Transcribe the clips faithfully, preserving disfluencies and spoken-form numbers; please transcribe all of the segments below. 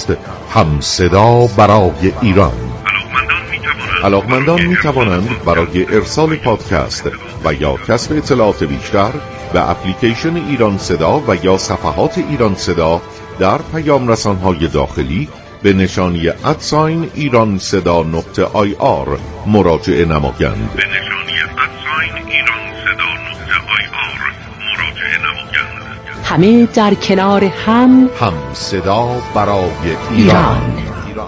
پادکست هم صدا برای ایران. علاقمندان می توانند برای ارسال پادکست و یا کسب اطلاعات بیشتر به اپلیکیشن ایران صدا و یا صفحات ایران صدا در پیام رسانهای داخلی به نشانی ادساین ایران صدا نقطه آی آر مراجعه نمایند. به نشانی ادساین ایران صدا نقطه آی آر مراجعه نمایند. همه در کنار هم هم صدا برای ایران, ایران.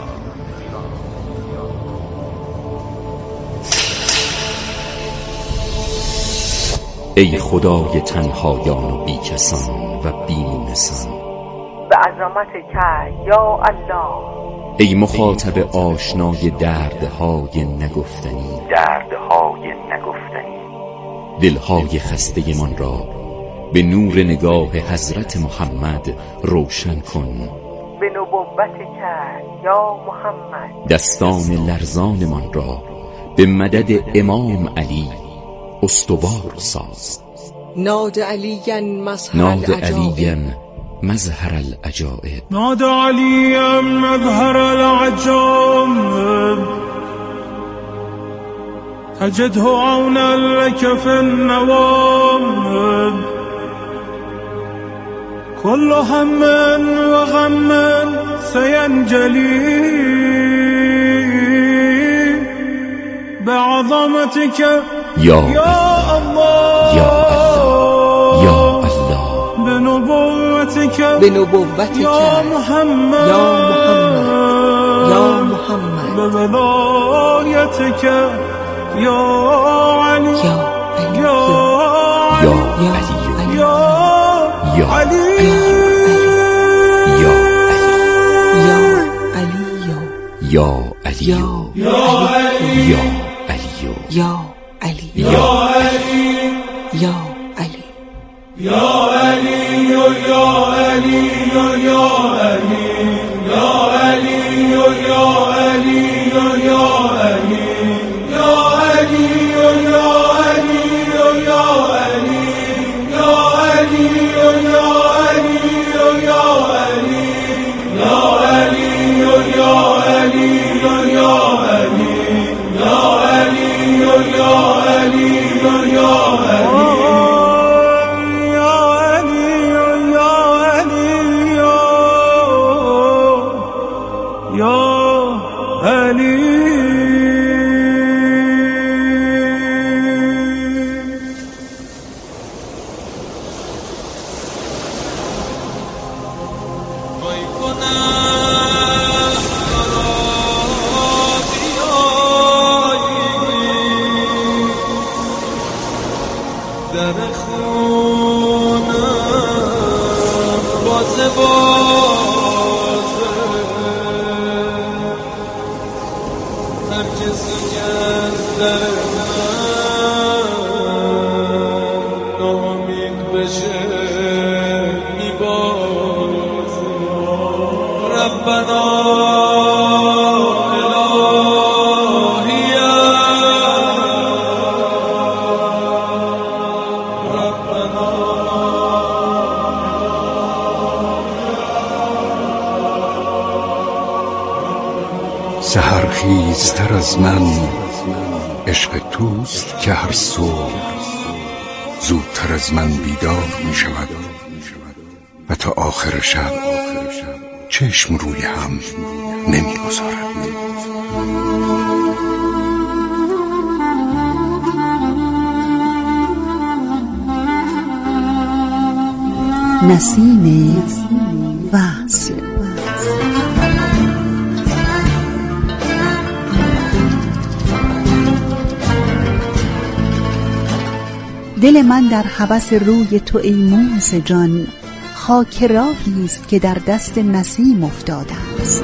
ای خدای تنهایان و بیکسان و بیمونسان، به عظمت که یا الله. ای مخاطب آشنای دردهای نگفتنی دردهای نگفتنی دلهای خسته من را به نور نگاه حضرت محمد روشن کن. به نبوت که یا محمد دستان لرزان من را به مدد امام علی استوار ساز. ناد علیاً مظهر ناد العجائب علیاً مظهر العجائب ناد علیاً مظهر العجائب تجده عونا لك في النوائب كل هم وغم سينجلي بعظمتك یا يا الله یا الله یا الله بنبوتك بنبوتك يا محمد يا محمد يا محمد بولايتك يا علي يا علي يا یا علي علی يا یا علي یا يا علي یا علی يا علي يا یا علی يا علي يا يا علي علي يا علي يا علي يا علي يا علي يا علي يا علي يا علي يا علي يا علي يا علي يا علي يا علي يا علي يا علي يا علي يا علي يا علي يا علي در خونم بازه بازه هر کسی که از در من ناامید بشه میبازه. ربنا سحرخیزتر از من عشق توست که هر صبح زودتر از من بیدار می شود و تا آخر شب چشم روی هم نمی گذارد. نسیم وصل. دل من در هوس روی تو ای موس جان، خاک راهی است که در دست نسیم افتاده است.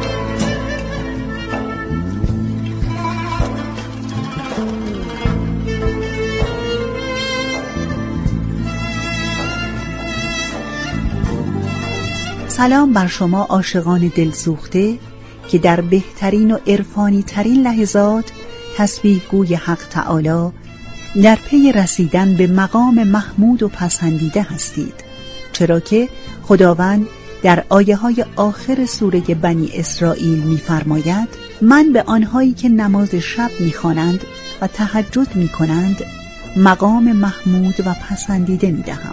سلام بر شما عاشقان دلسوخته که در بهترین و عرفانی ترین لحظات تسبیح گوی حق تعالی در پی رسیدن به مقام محمود و پسندیده هستید، چرا که خداوند در آیه های آخر سوره بنی اسرائیل می‌فرماید من به آنهایی که نماز شب می‌خوانند و تهجد می‌کنند مقام محمود و پسندیده می‌دهم.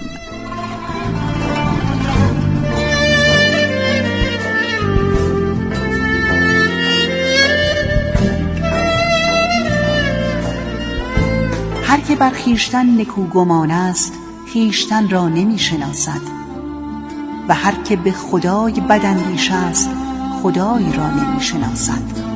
هر که بر خویشتن نکوگمان است خویشتن را نمی‌شناسد و هر که به خدای بداندیش است خدای را نمی‌شناسد.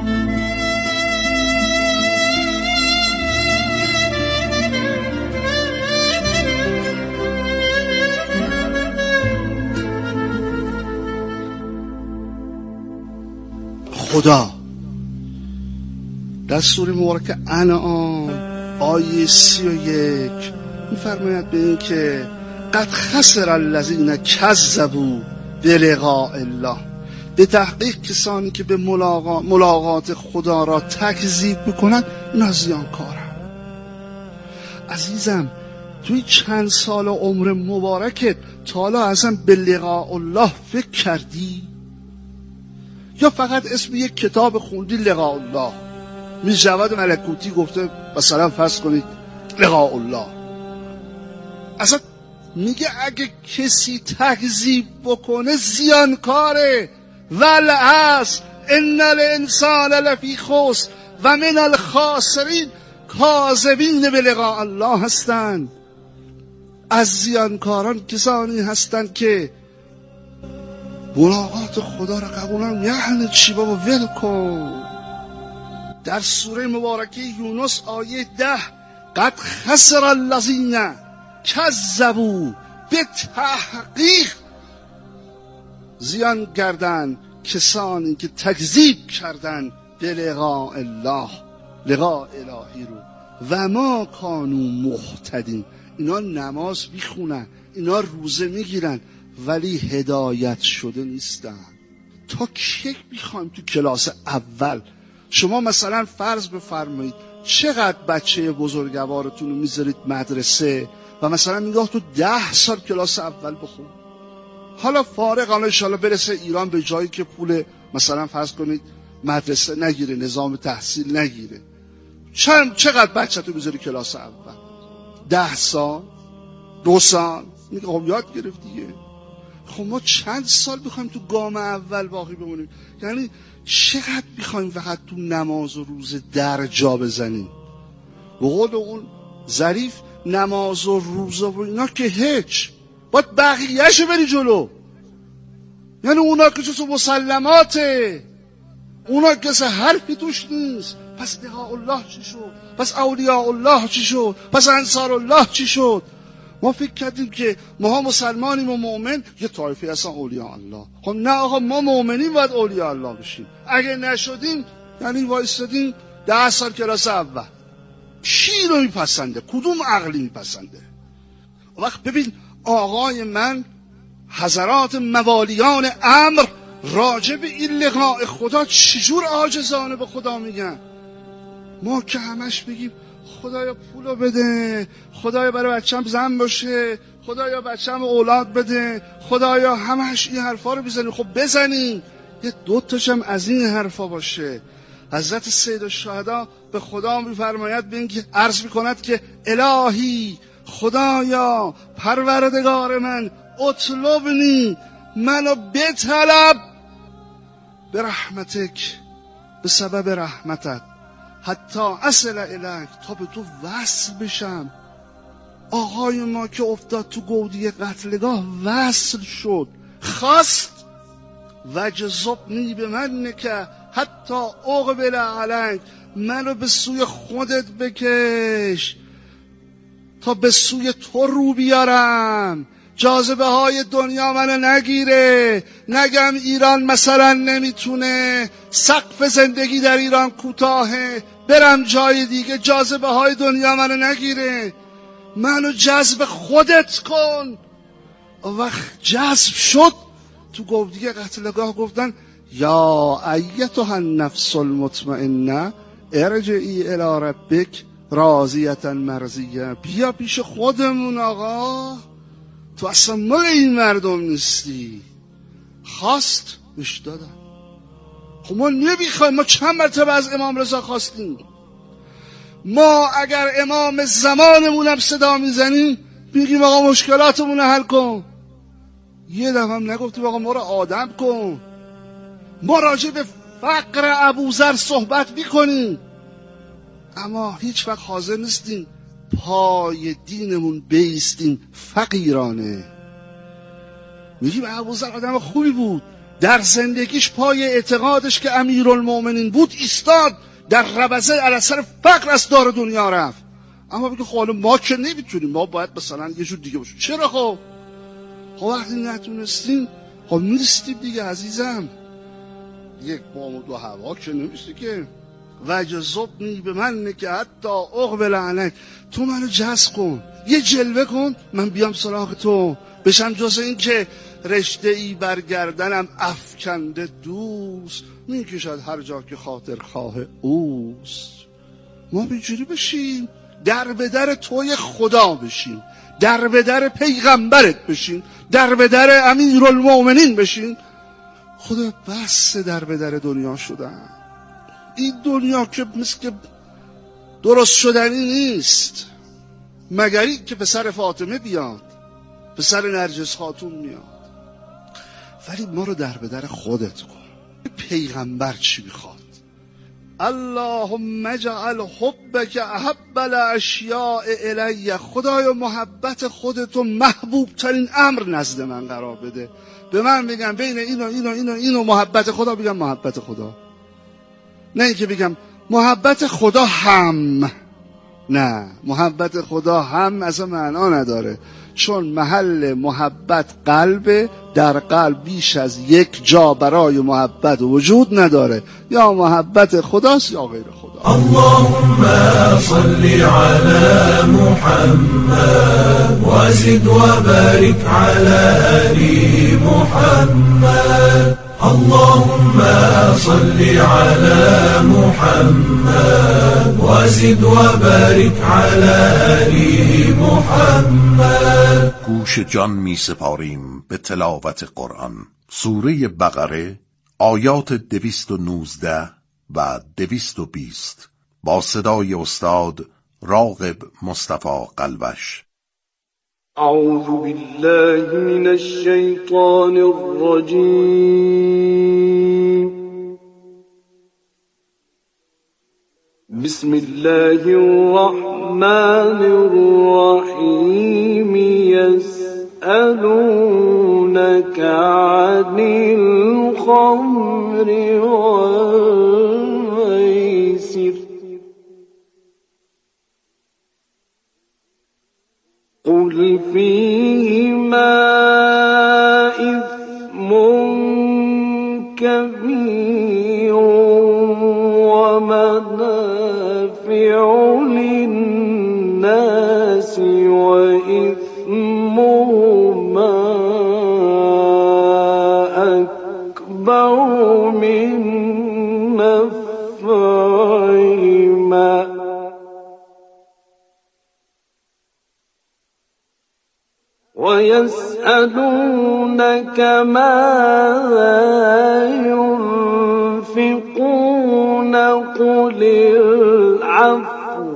خدا در سوره مبارکه انعام آیه سی و یک می‌فرماید به این که قد خسر الذین کذبوا بلقاء الله، به تحقیق کسانی که به ملاقات, ملاقات خدا را تکذیب میکنند اینا زیانکارن. عزیزم توی چند سال عمر مبارکت تا حالا اصلا به لقاء الله فکر کردی؟ یا فقط اسم یک کتاب خوندی لقاء الله؟ میز جواد ملکوتی گفته مثلا فرض کنید لقاء الله. اصلا میگه اگه کسی تکذیب بکنه زیانکاره. والعصر ان الانسان لفی خسر و من الخاسرین، کاذبین به لقاء الله هستند. از زیانکاران کسانی هستند که ملاقات خدا را قبولن. یعنی چی بابا؟ ول کن. در سوره مبارکه یونس آیه ده قد خسر الذین کذبوا، به تحقیق زیان کردن کسانی که تکذیب کردن به لقاء الله، لقاء الهی رو. و ما کانوا مهتدین، اینا نماز میخونن، اینا روزه میگیرن ولی هدایت شده نیستن. تا کی میخوایم تو کلاس اول شما مثلا فرض بفرمایید چقدر بچه بزرگوارتون رو میذارید مدرسه و مثلا میگه تو ده سال کلاس اول بخون، حالا فارغ حالا انشالله برسه ایران به جایی که پول مثلا فرض کنید مدرسه نگیره، نظام تحصیل نگیره، چند چقدر بچه تو میذاری کلاس اول؟ ده سال؟ دو سال؟ میگه خب یاد گرفت دیگه. خب ما چند سال بخوایم تو گام اول باقی بمونیم؟ یعنی چقدر بخوایم فقط تو نماز و روزه در جا بزنیم؟ به قول اون ظریف نماز و روزه و اینا که هیچ، باید بقیه‌شو بری جلو. یعنی اونا که چیز مسلماته، اونا که حرفی توش نیست. پس لقاء الله چی شد؟ پس اولیاء الله چی شد؟ پس انصار الله چی شد؟ ما فکر کردیم که ما مسلمانیم و مؤمن یه طایفه هستن اولیاء الله. خب نه آقا، ما مؤمنیم باید اولیاء الله بشیم. اگه نشدیم یعنی وایستادیم ده سال کلاس اول. کی رو میپسنده؟ کدوم عقلی میپسنده؟ وقت ببین آقای من حضرات موالیان امر راجع به این لقاء خدا چجور عاجزانه به خدا میگن. ما که همش بگیم خدایا پولو بده، خدایا برای بچه‌م زن باشه، خدایا بچه‌م اولاد بده، خدایا همش این حرفا رو بزنیم. خب بزنیم، یه دو تاشم از این حرفا باشه. حضرت سید الشهدا به خدا میفرماید، به این که عرض میکند که الهی خدایا پروردگار من اطلبنی، منو بطلب به رحمتک، به سبب رحمتت، حتی اصل الیک، تا به تو وصل بشم. آقای ما که افتاد تو گودی قتلگاه وصل شد، خواست وجذبنی به من که حتی اقبل علیک، منو به سوی خودت بکش تا به سوی تو رو بیارم، جاذبه های دنیا منو نگیره، نگم ایران مثلا نمیتونه، سقف زندگی در ایران کوتاهه، برم جای دیگه، جاذبه های دنیا منو نگیره، منو جذب خودت کن. وقت جذب شد تو گودی قتلگاه گفتن یا ایتها النفس المطمئنه ارجعی الی ربک راضیه مرضیه، بیا پیش خودمون آقا، تو اصلا مال این مردم نیستی. خواست بهش دادن. خب ما نمیخوایم، ما چند مرتبه از امام رضا خواستیم. ما اگر امام زمانمونم صدا میزنیم میگیم آقا مشکلاتمون حل کن. یه دفعه هم نگفتیم آقا ما رو آدم کن. ما راجع به فقر ابوذر صحبت میکنیم، اما هیچ وقت حاضر نیستیم پای دینمون بیستیم فقیرانه. میگیم ابوذر آدم خوبی بود، در زندگیش پای اعتقادش که امیرالمومنین بود ایستاد، در ربضه علی اثر فقر از دار دنیا رفت. اما بگه خب ما که نمیتونیم، ما باید مثلا یه جور دیگه باشیم. چرا خب؟ خب وقتی نتونستیم خب میرستیم دیگه عزیزم. یک بام و دو هوا که نمیشه که. و جذبنی به من که حتی اقبل علیک، تو منو جذب کن، یه جلوه کن من بیام سراغ تو، بشم جز این که رشته ای برگردنم افکنده دوست، میکشد هر جا که خاطر خواه اوست. ما بینجوری بشیم، در به در توی خدا بشیم، در به در پیغمبرت بشیم، در به در امیرالمومنین بشیم. خدا بس در به در دنیا شدن. این دنیا که مثل که درست شدنی نیست، مگر این که پسر فاطمه بیاد، پسر نرجس خاتون میاد. ولی ما رو در به در خودت کن. پیغمبر چی میخواد؟ اللهم اجعل حبک احب الاشیاء الی، خدایا محبت خودتو محبوب ترین امر نزد من قرار بده. به من میگم بین اینو اینو اینو اینو محبت خدا، بگم محبت خدا. نه اینکه بگم محبت خدا هم، نه، محبت خدا هم اصلا معنا نداره، چون محل محبت قلبه، در قلب بیش از یک جا برای محبت وجود نداره، یا محبت خداست یا غیر خدا. اللهم صل علی محمد وزد وبارك على آل محمد. اللهم صل على محمد وزد وبارك على آل محمد. گوش جان می سپاریم به تلاوت قرآن. سوره بقره آیات دویست و نوزده و دویست و بیست با صدای استاد راغب مصطفی قلوش. اعوذ بالله من الشیطان الرجیم. بسم الله الرحمن الرحیم. يسألونك عن الخمر والميسر قل فيهما إثم كبير ومنافع للناس وإثمهما أكبر من نفعهما ويسألونك ماذا ينفقون قل العفو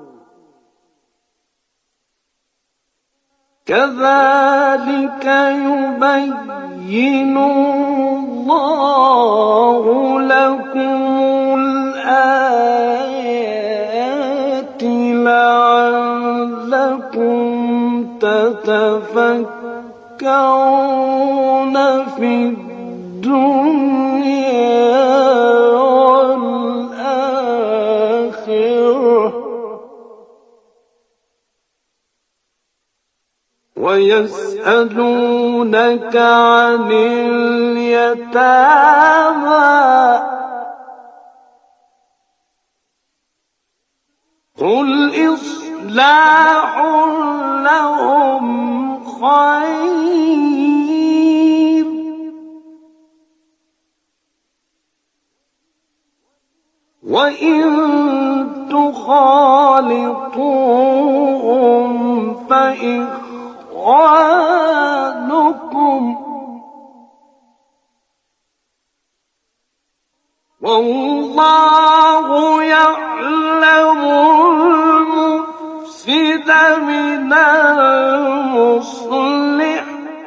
كذلك يبين الله لكم الآيات لعلكم تتفكرون في الدنيا والآخرة. ويسألونك عن اليتامى قل إصلاح لهم خير وإن تخالطوهم فإخوانكم والله يعلم المفسد من المصلح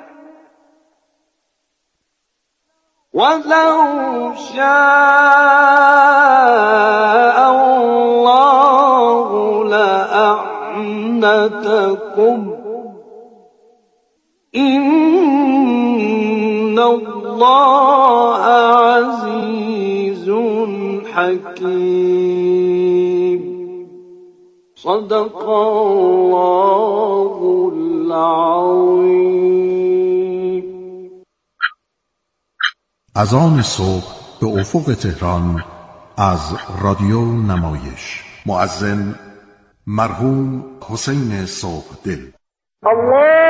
ولو شاء الله لأعنتكم إن الله عزيز حكيم. صدق الله العظيم. از آن صبح به افق تهران از رادیو نمایش. مؤذن مرحوم حسین صبحدل. الله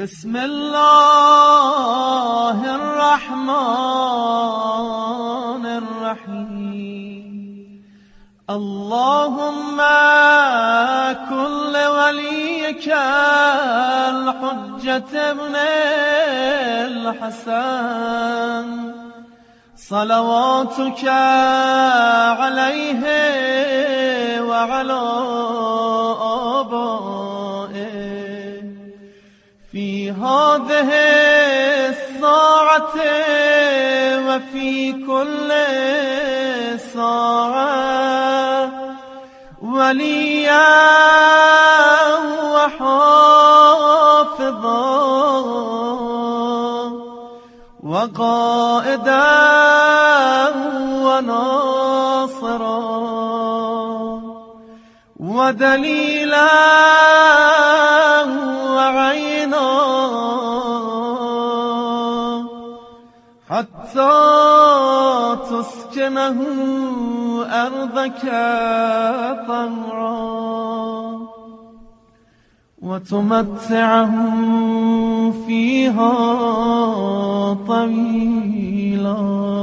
بسم الله الرحمن الرحیم اللهم كل وليك الحجة ابن الحسن صلواتك عليه وعلى آبائه في هذه الساعة وفي كل ساعة وليا وحافظا وقائدا وناصرا ودليلا وعينا حتى تسكنه أرضك طوعا وتمتعهم فيها طويلا.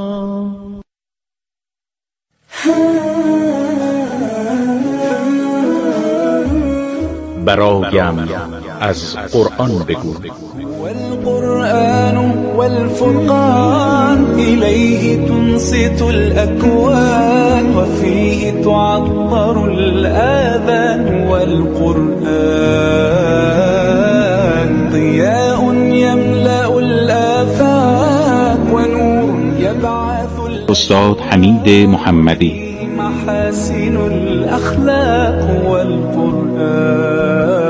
برایم از قرآن بگو. والقرآن والفرقان إليه تنصت الأكوان وفيه تعطر الآذان والقرآن ضياء يملأ الآفاق ونور يبعث استاد حمید محمدی. محاسن الأخلاق والقرآن.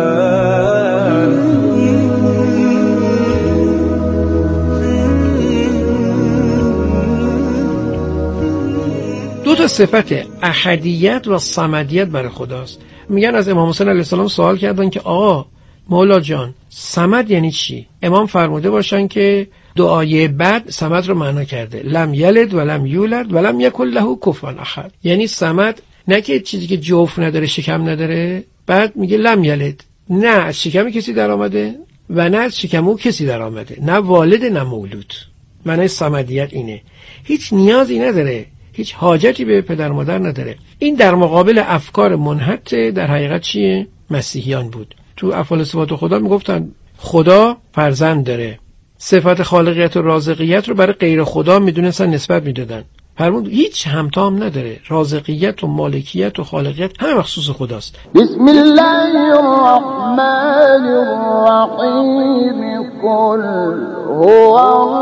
دو تا صفت احدیت و صمدیت برای خداست. میگن از امام حسین علیه السلام سوال کردن که آقا مولا جان صمد یعنی چی؟ امام فرموده باشن که دعای بعد صمد رو معنا کرده لم یلد و لم یولد و لم یکن له کفوا احد. یعنی صمد نه که چیزی که جوف نداره شکم نداره، بعد میگه لم یلد، نه از شکم کسی در آمده و نه از شکم او کسی در آمده، نه والد نه مولود. معنی صمدیت اینه، هیچ نیازی نداره، هیچ حاجتی به پدر مادر نداره. این در مقابل افکار منحط در حقیقت چیه؟ مسیحیان بود. تو افعال صفات خدا میگفتن خدا فرزند داره، صفات خالقیت و رازقیت رو برای غیر خدا میدونستن نسبت میدادن. فرمود هیچ همتام نداره، رازقیت و مالکیت و خالقیت همه مخصوص خداست. بسم الله الرحمن الرحیم قل هو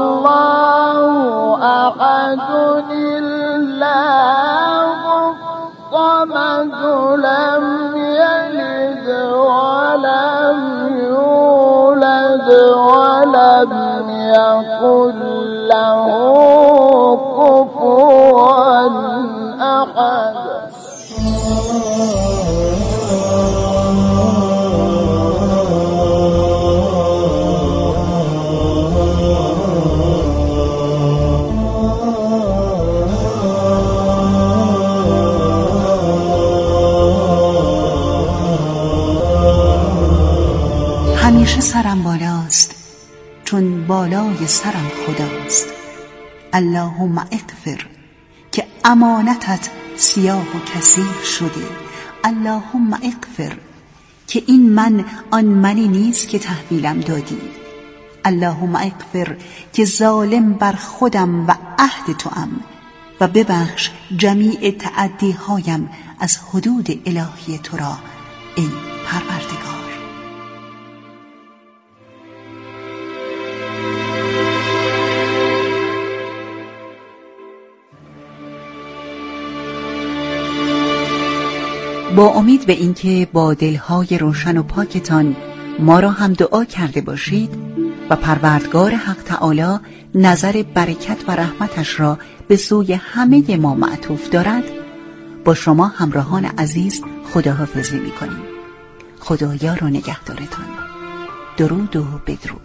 الله احد الله الصمد لم یلد ولم یولد ولم یکن له كفوا أحد. همیشه سرم بالاست چون بالای سرم خداست. اللهم اغفر که امانتت سیاه و کثیف شده. اللهم اغفر که این من آن منی نیست که تحویلم دادی. اللهم اغفر که ظالم بر خودم و عهد توام و ببخش جمیع تعدیهایم از حدود الهی تو را ای پروردگار. با امید به اینکه با دلهای روشن و پاکتان ما را هم دعا کرده باشید و پروردگار حق تعالی نظر برکت و رحمتش را به سوی همه ما معطوف دارد، با شما همراهان عزیز خداحافظی می‌کنیم. خدایار و نگهدارتان. درود و بدرود.